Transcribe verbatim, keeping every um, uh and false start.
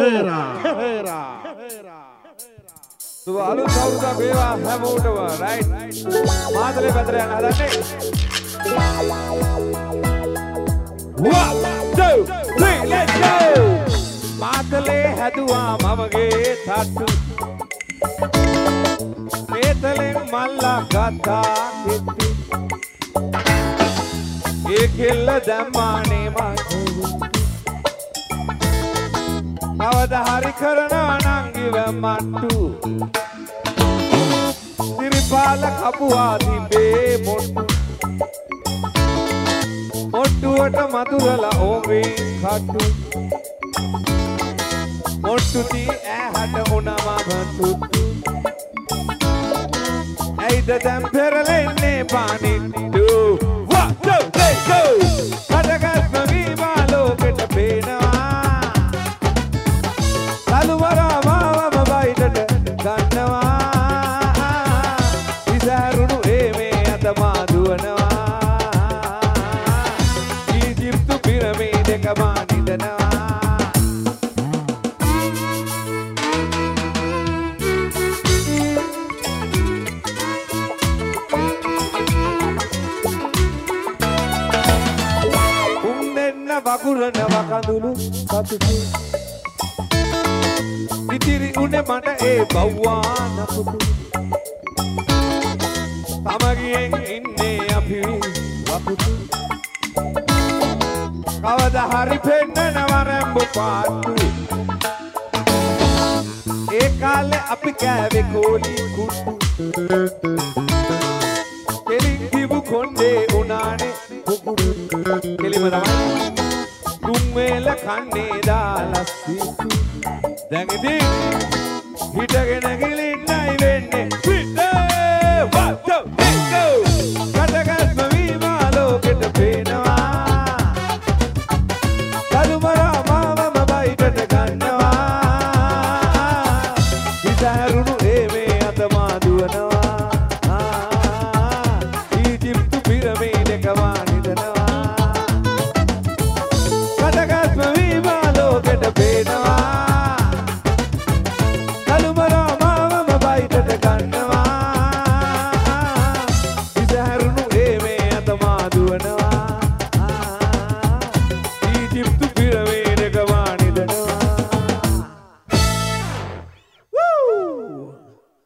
Herrera. Herrera. So aluth awurudak wewa හැමෝටම right Matale පැතර යන හදන්නේ one two three let's go Matale හැදුවා මමගේ තට්ටු මේතලෙන් මල්ලා ගත්තා කිට්ටු ඒ කෙල්ල දැම්මානේ මට කවදා හරි කරනවා නම් ඉව මට්ටු සිරිපාල කපුවා තිබේ මොට්ටු මොට්ටුවට මතුරලා ඕමේ කට්ටු මොට්ටුටි ඇහැට උනම බතුට්ටු ඇයිද දැන් පෙරලෙන්නේ පානිට්ටු one two three go කඩගත්ම වීමා ලෝකෙට පේනවා කළුවරා මාවම බයිටට ගන්නවා ඉසරුණු ඒමේ අතමා දුවනවා ඊජිප්තු පිරමීඩක මා නිදනවා උන් දෙන්න වකුරන වකඳුළු සතුටු ඉතිරි උනේ මට ඒ බව්වා නපුටු තමගියෙන් ඉන්නේ අපි වපුටු කවදා හරි පෙන්නන වරම්බු පාට්ටු ඒ කාලේ අපි කෑවේ කෝලි කුට්ටු කෙලින් කිව්ු කොණ්ඩේ උනානේ කුකුඩු කෙලිම තමයි තුන් වේල කන්නේ දාලා සිටු දැන් ඉතින් හිටගෙන ගිලින්නයි වෙන්නේ පිටේ වට්ටෝ go කඩගත්ම වීමා ලෝකෙට පේනවා කළුමරා මාවම බයිටට ගන්නවා ඉසරුණු ඒමේ අතමා දුවනවා ඊජිප්තු පිරමීඩක මා